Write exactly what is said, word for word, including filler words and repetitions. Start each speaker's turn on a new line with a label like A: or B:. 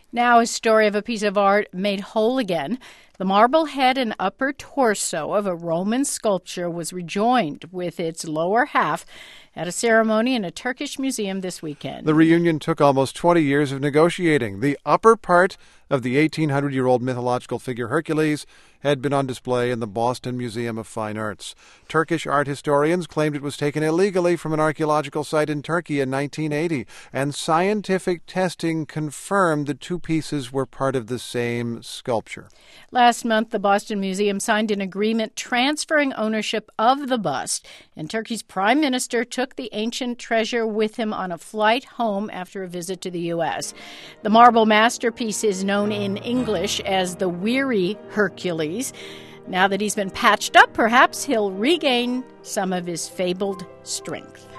A: Now, a story of a piece of art made whole again. The marble head and upper torso of a Roman sculpture was rejoined with its lower half at a ceremony in a Turkish museum this weekend.
B: The reunion took almost twenty years of negotiating. The upper part of the eighteen hundred-year-old mythological figure Hercules had been on display in the Boston Museum of Fine Arts. Turkish art historians claimed it was taken illegally from an archaeological site in Turkey in nineteen eighty, and scientific testing confirmed the two pieces were part of the same sculpture.
A: Last month, the Boston Museum signed an agreement transferring ownership of the bust, and Turkey's prime minister took the ancient treasure with him on a flight home after a visit to the U S. The marble masterpiece is known in English as the Weary Hercules. Now that he's been patched up, perhaps he'll regain some of his fabled strength.